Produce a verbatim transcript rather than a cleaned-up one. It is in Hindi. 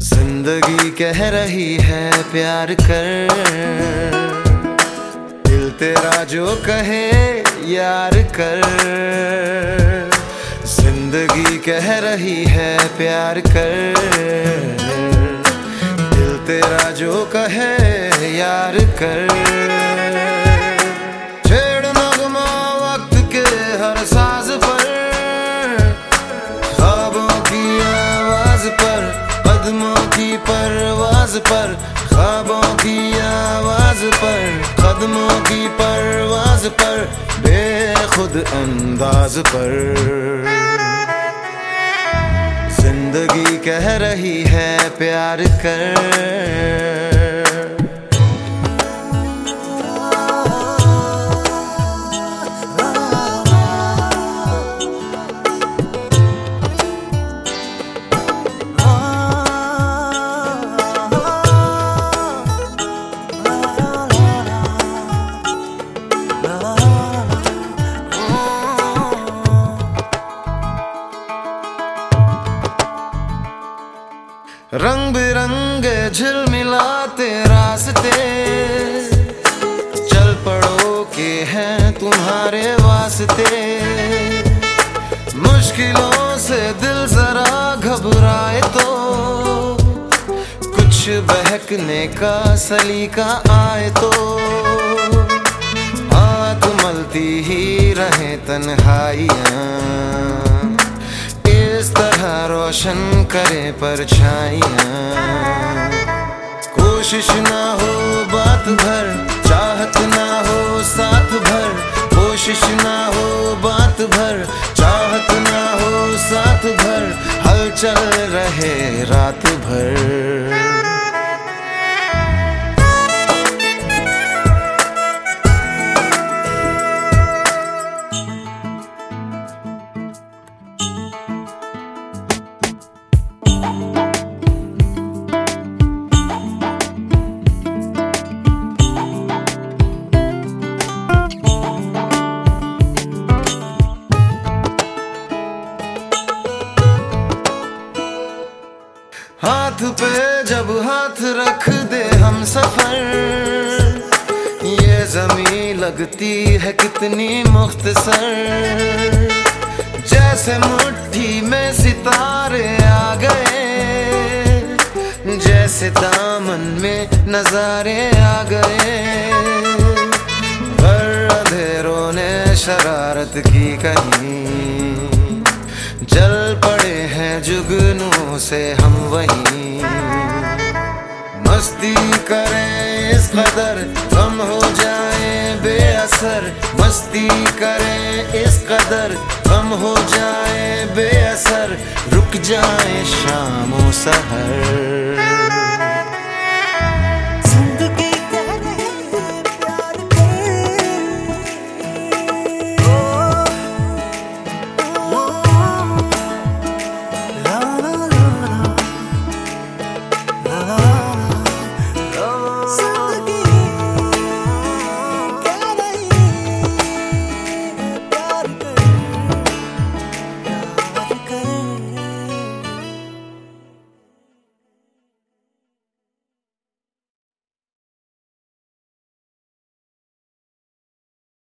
जिंदगी कह रही है प्यार कर, दिल तेरा जो कहे यार कर। जिंदगी कह रही है प्यार कर, दिल तेरा जो कहे यार कर। छेड़ नगमा वक्त के हर साज पर, ख्वाबों की आवाज पर, कदमों की परवाज पर, ख्वाबों की आवाज पर, कदमों की परवाज पर, बेखुद अंदाज पर। जिंदगी कह रही है प्यार कर। रंग बिरंगे झिलमिलाते रास्ते, चल पड़ो के हैं तुम्हारे वास्ते। मुश्किलों से दिल जरा घबराए तो, कुछ बहकने का सलीका आए तो, हाथ मलती ही रहे तन्हाइयां, इस तरह रोशन करे परछाइयां। कोशिश ना हो बात भर, चाहत ना हो साथ भर, कोशिश ना हो बात भर, चाहत ना हो साथ भर, हलचल रहे रात भर। हाथ पे जब हाथ रख दे हम सफर, ये जमीन लगती है कितनी मुख्तसर। जैसे मुट्ठी में सितारे आ गए, जैसे दामन में नजारे आ गए। पर अंधेरों ने शरारत की कहीं, जल पड़े हैं जुगनू से हम वहीं। मस्ती करें इस कदर गम हो जाए बेअसर, मस्ती करें इस कदर गम हो जाए बेअसर, रुक जाए शाम और सहर।